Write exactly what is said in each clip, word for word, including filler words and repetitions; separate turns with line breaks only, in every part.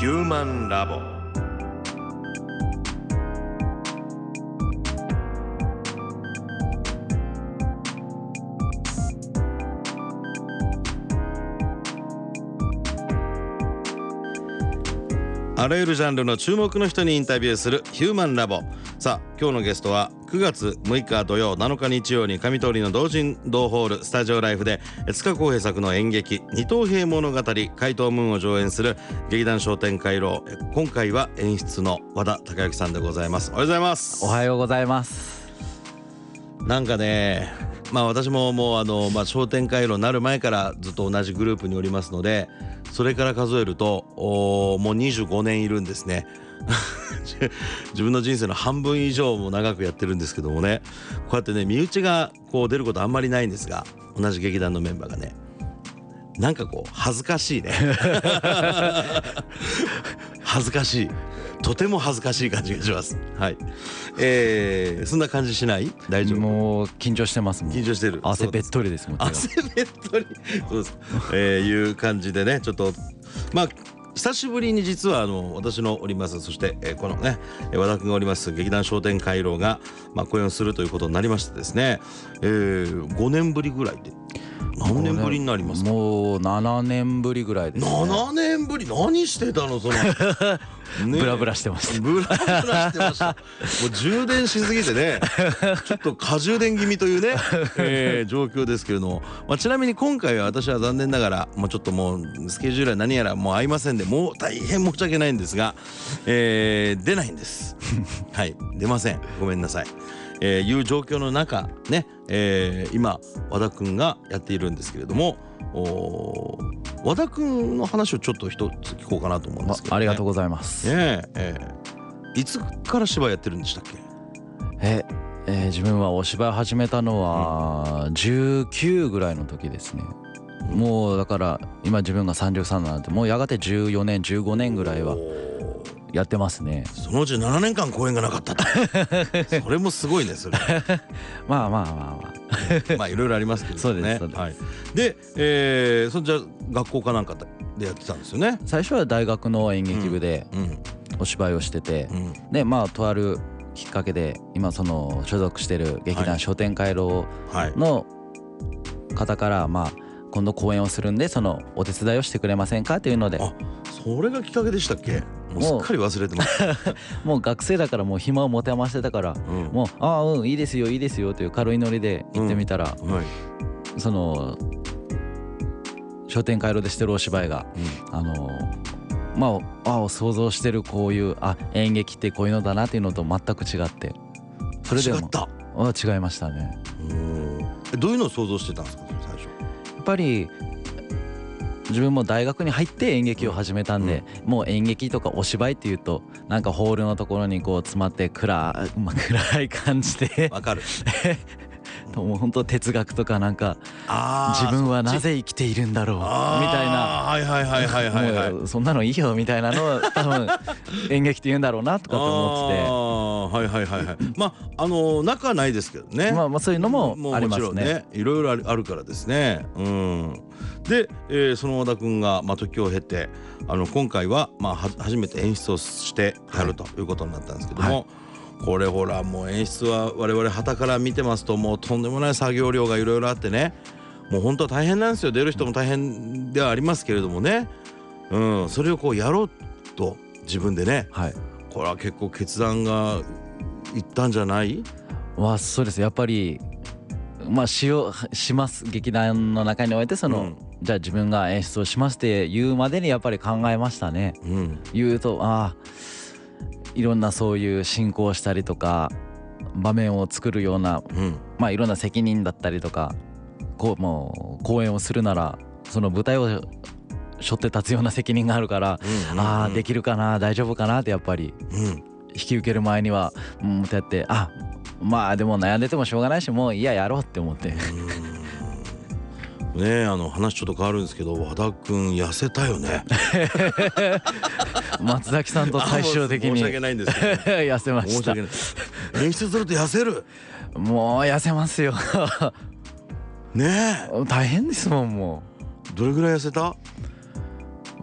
ヒューマンラボ。あらゆるジャンルの注目の人にインタビューするヒューマンラボ。さあ今日のゲストはくがつむいか土曜、なのか日曜に上通りの同人堂ホールスタジオライフで塚公平作の演劇二等兵物語怪盗ムーンを上演する劇団商店回廊。今回は演出の和田孝之さんでございます。おはようございます。
おはようございます。
なんかね、まあ私ももうあの、まあ、商店回廊になる前からずっと同じグループにおりますので、それから数えるとおもうにじゅうごねんいるんですね自分の人生の半分以上も長くやってるんですけどもね、こうやってね身内がこう出ることあんまりないんですが、同じ劇団のメンバーがね、なんかこう恥ずかしいね恥ずかしい、とても恥ずかしい感じがします。はい、えー、そんな感じしない？大丈夫？
もう緊張してますもん。
緊張してる。
汗べっとりですもん。
汗べっとりそうです、えー、いう感じでね、ちょっとまあ久しぶりに実はあの私のおります、そして、えー、このね和田君がおります劇団商店回廊が、まあ、公演をするということになりましてですね、えー、ごねんぶりぐらいで。何年ぶりになりますか？
もうななねんぶりぐらいですね。
ななねんぶり。何してたのその
ね、ブラブラしてました。
ブラブラしてましたもう充電しすぎてねちょっと過充電気味というね、えー、状況ですけれども、まあ、ちなみに今回は私は残念ながらもうちょっともうスケジュールは何やらもう合いませんで、もう大変申し訳ないんですが、えー、出ないんですはい出ません、ごめんなさい、えー、いう状況の中ね、えー、今和田くんがやっているんですけれども、お和田くんの話をちょっと一つ聞こうかなと思うんですけど、ね、
ありがとうございます。
ねええー、いつから芝居やってるんでしたっけ？
え、えー、自分はお芝居始めたのはじゅうきゅうぐらいの時ですね、うん、もうだから今自分がさんじゅうさんなんて、もうやがてじゅうよねんじゅうごねんぐらいはやってますね。
そのうちななねんかん公演がなかったとそれもすごいね、それ
まあまあまあまあ
まあいろいろありますけどね。そうですそうです、はい、で、えー、それじゃあ学校かなんかでやってたんですよね。
最初は大学の演劇部でお芝居をしてて、うんうん、でまあとあるきっかけで今その所属してる劇団商店回廊の方からまあ今度公演をするんでそのお手伝いをしてくれませんかというので。
あ、それがきっかけでしたっけ？もうすっかり忘れてます
もう学生だからもう暇を持て余してたから、うん、もうああうんいいですよいいですよという軽いノリで行ってみたら、うんはい、その商店回廊でしてるお芝居が、うん、あのまああ想像してるこういうあ演劇ってこういうのだなっていうのと全く違って、それでも
違った。
あ違いましたね。
うん、どういうのを想像してたんですか最初？
やっぱり自分も大学に入って演劇を始めたんで、うん、もう演劇とかお芝居っていうとなんかホールのところにこう詰まって暗い、まあ、暗い感じで
わかる
もう本当哲学とかなんか自分はなぜ生きているんだろうみたいな、
はいはいはいはいはい、はい、
そんなのいいよみたいなのを多分演劇って言うんだろうなとかと思ってて、
あはいはいはいはいまああの仲はないですけどね、
まあまあそういうのもありますね。もちろんね
いろいろあるからですね。うんで、えー、その和田くんが、まあ、時を経てあの今回は、まあ、は初めて演出をしてやるということになったんですけども、はい、これほらもう演出は我々傍から見てますともうとんでもない作業量がいろいろあってね、もう本当は大変なんですよ。出る人も大変ではありますけれどもね、うん、それをこうやろうと自分でね、はい、これは結構決断がいったんじゃない？
わそうです。やっぱりまあしようします劇団の中においてその、うん、じゃあ自分が演出をしますって言うまでにやっぱり考えましたね、うん、言うとああいろんなそういう進行したりとか場面を作るような、うん、まあいろんな責任だったりとかこうもう公演をするならその舞台を背負って立つような責任があるから、うんうんうん、ああできるかな大丈夫かなってやっぱり、うん、引き受ける前にはうんってやってあまあでも悩んでてもしょうがないしもういいややろうって思ってね
え、あの話ちょっと変わるんですけど和田くん痩せたよね
松崎さんと対照的に
申し訳ないんですけど、ね、
痩せました。申し訳ない。
演出すると痩せる。
もう痩せますよ
ねえ
大変ですもん。も
うどれぐらい痩せた？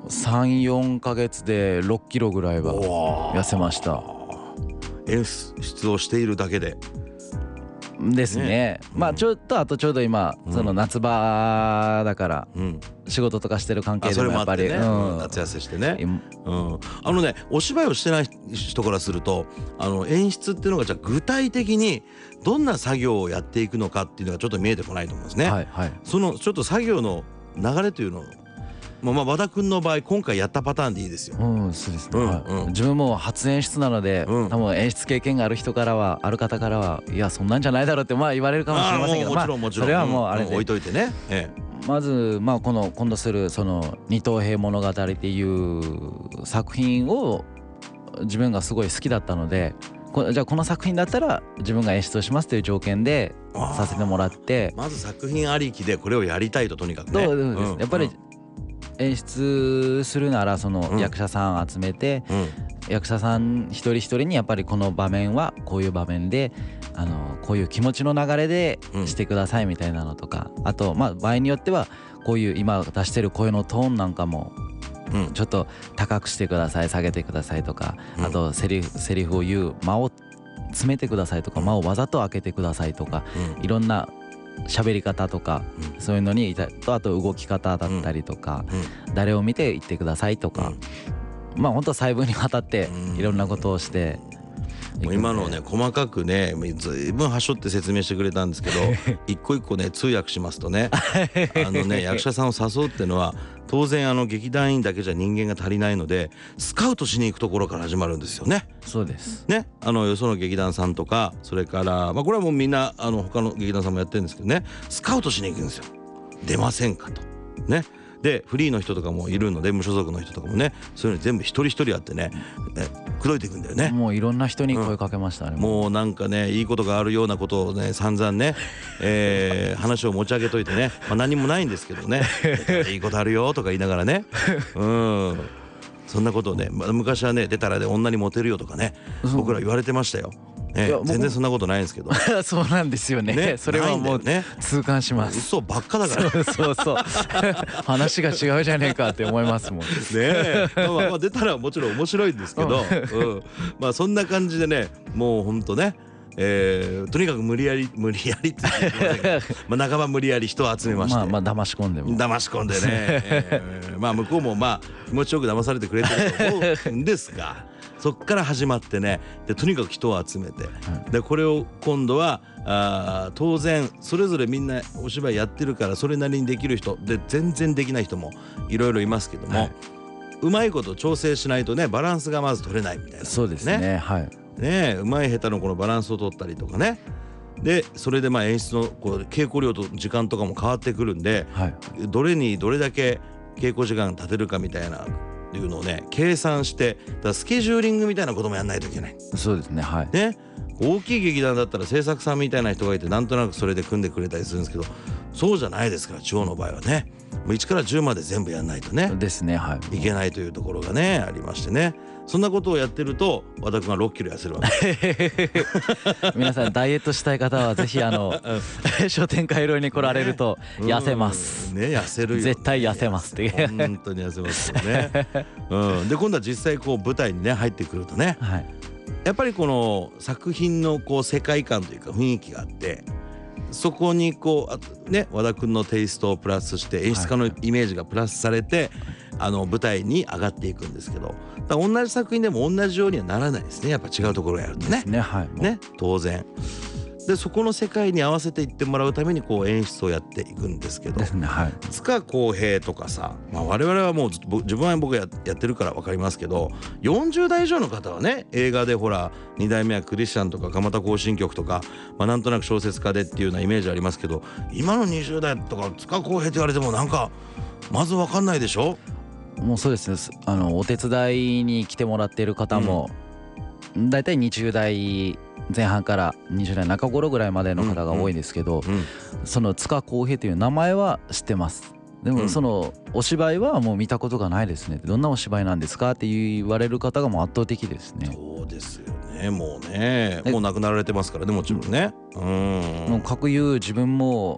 さん、よんかげつでろっキロぐらいは痩せました。
演出をしているだけで
ですね。ね、まあちょっとあとちょうど今、うん、その夏場だから、うん、仕事とかしてる関係でもやっぱり、
ね、うん、夏痩せしてね、うん、あのねお芝居をしてない人からするとあの演出っていうのがじゃあ具体的にどんな作業をやっていくのかっていうのがちょっと見えてこないと思うんですね、はいはい、そのちょっと作業の流れというのをまあ、まあ和田君の場合今回やったパターンでいいですよ。
うん、そうですね、うんうん、自分も初演出なので、うん、多分演出経験がある人からはある方からはいやそんなんじゃないだろうってまあ言われるかもしれませんけど、
もちろんもちろん、
それはもうあれで、
うん、置いといてね、ええ、
まずまあこの今度するその二等兵物語っていう作品を自分がすごい好きだったので、こじゃあこの作品だったら自分が演出をしますという条件でさせてもらって、
まず作品ありきでこれをやりたいととにかくね。
そうです、うん、やっぱり、うん、演出するならその役者さん集めて、うん、役者さん一人一人にやっぱりこの場面はこういう場面であのこういう気持ちの流れでしてくださいみたいなのとか、あとまあ場合によってはこういう今出してる声のトーンなんかもちょっと高くしてください下げてくださいとか、あとセリフセリフを言う間を詰めてくださいとか間をわざと開けてくださいとか、いろんな喋り方とか、うん、そういうのにとあと動き方だったりとか、うん、誰を見て言ってくださいとか、うん、まあ本当細部にわたっていろんなことをして、
もう今のね細かくねずいぶんはしょって説明してくれたんですけど一個一個ね通訳しますとねあのね役者さんを誘うっていうのは当然あの劇団員だけじゃ人間が足りないのでスカウトしに行くところから始まるんですよね。
そうです
ね、あのよその劇団さんとかそれから、まあ、これはもうみんなあの他の劇団さんもやってるんですけどね、スカウトしに行くんですよ。出ませんかとね。でフリーの人とかもいるので無所属の人とかもね、そういうの全部一人一人やってねえ口説いていくんだよね。
もういろんな人に声かけましたね、
うん、もうなんかねいいことがあるようなことをね散々ね、えー、話を持ち上げといてね、まあ、何もないんですけどねいいことあるよとか言いながらね、うんそんなことをね、まあ、昔はね出たらで女にモテるよとかね僕ら言われてましたよ。ええ、全然そんなことないんですけど
そうなんですよ ね, ねそれはもうね痛感します。
嘘ばっかだから
そうそうそう話が違うじゃねえかって思いますもんね
え、まあ、まあ出たらもちろん面白いんですけど、うん、まあそんな感じでねもうほんとねえー、とにかく無理やり無理やりって言ってませんけどまあ半ば無理やり人を集めまして、
まあまあ騙し込んでも
騙し込んでね、えー、まあ向こうもまあ気持ちよく騙されてくれてると思うんですがそっから始まってねでとにかく人を集めて、うん、でこれを今度はあ当然それぞれみんなお芝居やってるからそれなりにできる人で全然できない人もいろいろいますけども、はい、うまいこと調整しないとねバランスがまず取れないみたいな、ね、
そうですね、はい、
ねうまい下手のこのバランスを取ったりとかね、でそれでまあ演出のこう稽古量と時間とかも変わってくるんで、はい、どれにどれだけ稽古時間立てるかみたいないうのをね計算してだからスケジューリングみたいなこともやんないといけない。
そうですね、はい
ね、大きい劇団だったら制作さんみたいな人がいてなんとなくそれで組んでくれたりするんですけどそうじゃないですから地方の場合はねもういちからじゅうまで全部やんないとね
ですね、はい、
いけないというところがねありましてね、そんなことをやってると和田君がろっキロ痩せるわけ
皆さんダイエットしたい方はぜひあの商店街路に来られると痩せます、
ね、ね痩せるよ、ね、
絶対痩せますって
本当に痩せますよね、うん、で今度は実際こう舞台にね入ってくるとね、はい、やっぱりこの作品のこう世界観というか雰囲気があってそこにこうね和田君のテイストをプラスして演出家のイメージがプラスされて、はい、あの舞台に上がっていくんですけどだから同じ作品でも同じようにはならないですねやっぱ違うところをやるとね、
ね、はい、
ね当然でそこの世界に合わせていってもらうためにこう演出をやっていくんですけどですね、はい、塚公平とかさ、まあ、我々はもう自分は僕ややってるから分かりますけどよんじゅう代以上の方はね映画でほらに代目はクリスチャンとか蒲田行進曲とか、まあ、なんとなく小説家でっていうようなイメージありますけど今のにじゅう代とか塚公平って言われてもなんかまず分かんないでしょ。
もうそうですね、あのお手伝いに来てもらっている方も、うん、だいたいにじゅう代前半からにじゅう代中頃ぐらいまでの方が多いですけど、うんうん、その塚公平という名前は知ってます。でもそのお芝居はもう見たことがないですね。どんなお芝居なんですかって言われる方がもう圧倒的ですね。
そうですよね、もうねもう亡くなられてますからねもちろんね、うん
もう各言う自分も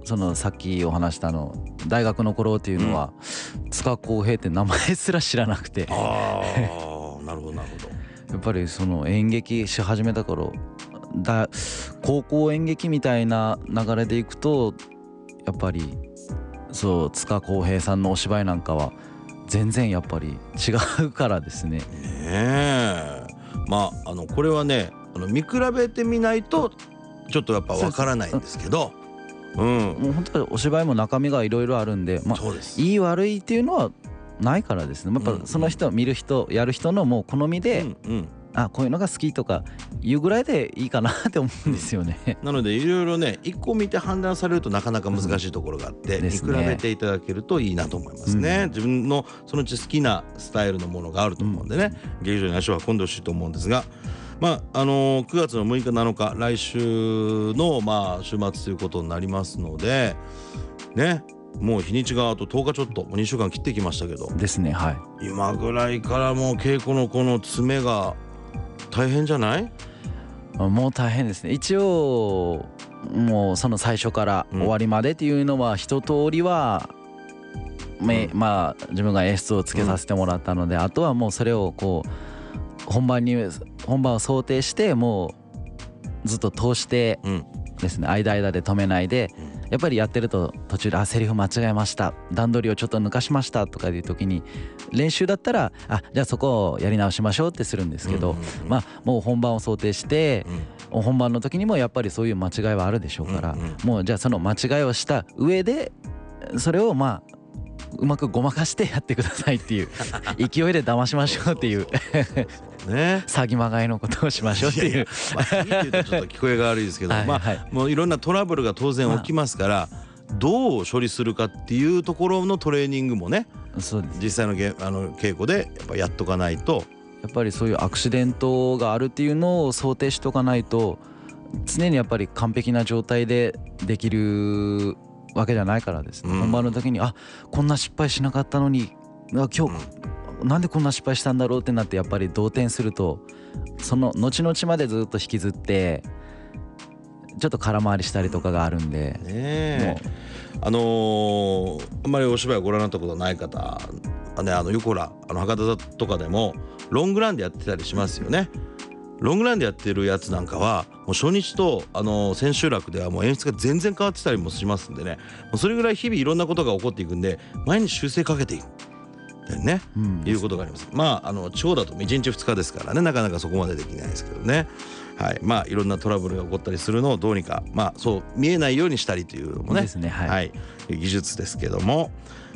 そのさっきお話したあの大学の頃っていうのは、うん、塚公平って名前すら知らなくて
ああなるほどなるほど。
やっぱりその演劇し始めた頃だ高校演劇みたいな流れでいくとやっぱりそう塚公平さんのお芝居なんかは全然やっぱり違うからですね。ね
えまああのこれはねあの見比べてみないとちょっとやっぱわからないんですけど、うん、
もう本当にお芝居も中身がいろいろあるんで、まあ、いい悪いっていうのはないからですね。やっぱその人見る人やる人のもう好みで、うんうん、あこういうのが好きとかいうぐらいでいいかなって思うんですよね、
うん、なのでいろいろね一個見て判断されるとなかなか難しいところがあって、うんね、見比べていただけるといいなと思いますね、うん、自分のそのうち好きなスタイルのものがあると思うんでね、うん、劇場に足を運んでほしいと思うんですが、まああのー、くがつのむいかなのか来週のまあ週末ということになりますのでねもう日にちがあととおかちょっともうにしゅうかん切ってきましたけど
ですね。はい
今ぐらいからもう稽古のこの詰めが大変じゃない？
もう大変ですね。一応もうその最初から終わりまでっていうのは一通りは、うん、まあ自分が演出をつけさせてもらったので、うん、あとはもうそれをこう本番に本番を想定してもうずっと通してですね、うん、間間で止めないで、うんやっぱりやってると途中であセリフ間違えました段取りをちょっと抜かしましたとかいう時に練習だったらあじゃあそこをやり直しましょうってするんですけど、うんうんうん、まあもう本番を想定して、うん、本番の時にもやっぱりそういう間違いはあるでしょうから、うんうん、もうじゃあその間違いをした上でそれをまあうまくごまかしてやってくださいっていう勢いで騙しましょうっていうね、詐欺まがいのことをしましょうっていう。いやいや、
まあ、詐欺っていうとちょっと聞こえが悪いですけどはい、まあ、もういろんなトラブルが当然起きますから、まあ、どう処理するかっていうところのトレーニングもねそうです実際のゲあの稽古でやっぱやっとかないと
やっぱりそういうアクシデントがあるっていうのを想定しとかないと常にやっぱり完璧な状態でできるわけじゃないからですね、うん、本番の時にあこんな失敗しなかったのに今日、うん、なんでこんな失敗したんだろうってなってやっぱり動転するとその後々までずっと引きずってちょっと空回りしたりとかがあるんで、うんね、
あのー、あんまりお芝居をご覧になったことない方ねあのよくほらあの博多座とかでもロングランでやってたりしますよね。ロングランでやってるやつなんかはもう初日とあの千秋楽ではもう演出が全然変わってたりもしますんでねもうそれぐらい日々いろんなことが起こっていくんで毎日修正かけていくってね、うん、いうことがあります。まああの地方だといちにちふつかですからねなかなかそこまでできないですけどねはいまあいろんなトラブルが起こったりするのをどうにかまあそう見えないようにしたりというのもねですね、はいはい、技術ですけども、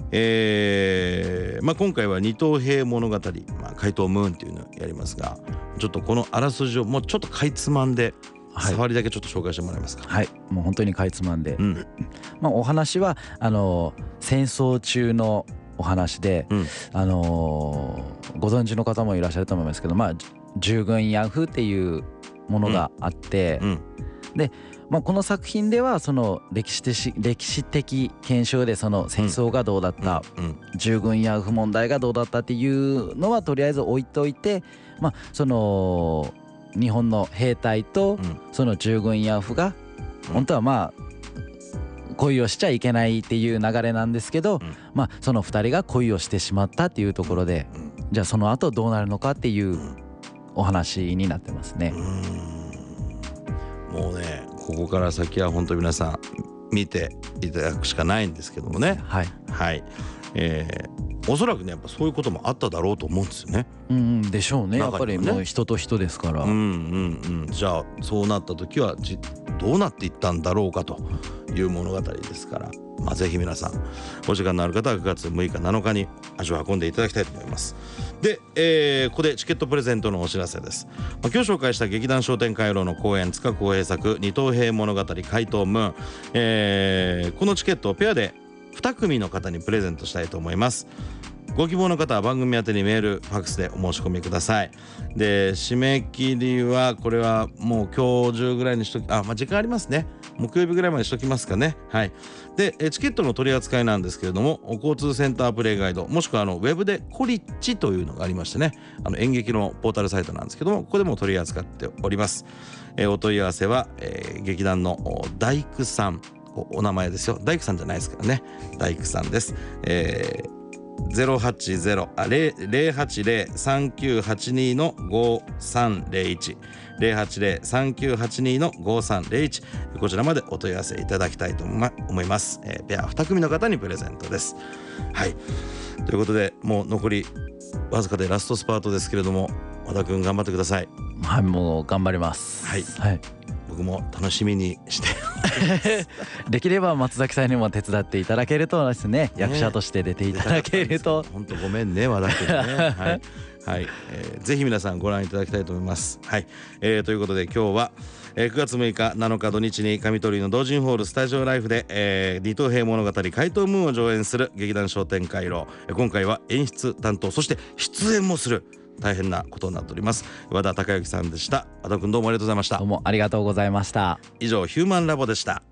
えーまあ、今回は二等兵物語、まあ、怪盗ムーンっていうのをやりますがちょっとこのあらすじをもうちょっとかいつまんで、はい、触りだけちょっと紹介してもらえますか。
はいもう本当にかいつまんで、うんまあ、お話はあの戦争中のお話で、うんあのー、ご存知の方もいらっしゃると思いますけど、まあ、従軍ヤンフーっていうものがあって、うんうん、で、まあ、この作品ではその歴史的、歴史的検証でその戦争がどうだった、うんうん、従軍ヤンフー問題がどうだったっていうのはとりあえず置いといて、まあ、その日本の兵隊とその従軍ヤンフーが本当はまあ恋をしちゃいけないっていう流れなんですけど、うん、まあそのふたりが恋をしてしまったっていうところで、うん、じゃあその後どうなるのかっていうお話になってますね。う
ーんもうねここから先は本当に皆さん見ていただくしかないんですけどもねはい、はいえー、おそらくねやっぱそういうこともあっただろうと思うんですよね。
うんでしょうね。やっぱりもう人と人ですから、うん
うんうん、じゃあそうなった時はじどうなっていったんだろうかという物語ですから、まあ、ぜひ皆さんお時間のある方はくがつむいかなのかに足を運んでいただきたいと思います。で、えー、ここでチケットプレゼントのお知らせです。まあ、今日紹介した劇団商店回廊の公演塚公平作二等兵物語怪盗ムーン、えー、このチケットをペアでに組の方にプレゼントしたいと思います。ご希望の方は番組宛てにメールファックスでお申し込みください。で締め切りはこれはもう今日中ぐらいにしときあ、まあ、時間ありますね。木曜日ぐらいまでしときますかね。はいでチケットの取り扱いなんですけれども交通センタープレイガイドもしくはあのウェブでコリッチというのがありましてねあの演劇のポータルサイトなんですけどもここでも取り扱っております。えー、お問い合わせは、えー、劇団の大工さんお, お名前ですよ。大工さんじゃないですからね。大工さんです。えーゼロはちゼロあゼロはちゼロ さんきゅうはちにのごさんゼロいち ゼロはちゼロ さんきゅうはちにのごさんゼロいちこちらまでお問い合わせいただきたいと思います。えー、ペアに組の方にプレゼントです。はい、ということでもう残りわずかでラストスパートですけれども、和田くん頑張ってください。
はい、もう頑張ります。
はい、
はい、
僕も楽しみにして
できれば松崎さんにも手伝っていただけるとですね、役者として出ていただけると、
本当ごめんね和田くんねはいはい、えー、ぜひ皆さんご覧いただきたいと思います。はい、えー、ということで今日は、えー、くがつむいかなのか土日に上鳥居の同人ホールスタジオライフで、えー、李東平物語怪盗ムーンを上演する劇団商店回廊、今回は演出担当そして出演もする大変なことになっております。和田孝之さんでした。和田くんどうもありがとうございました。
どうもありがとうございました。
以上ヒューマンラボでした。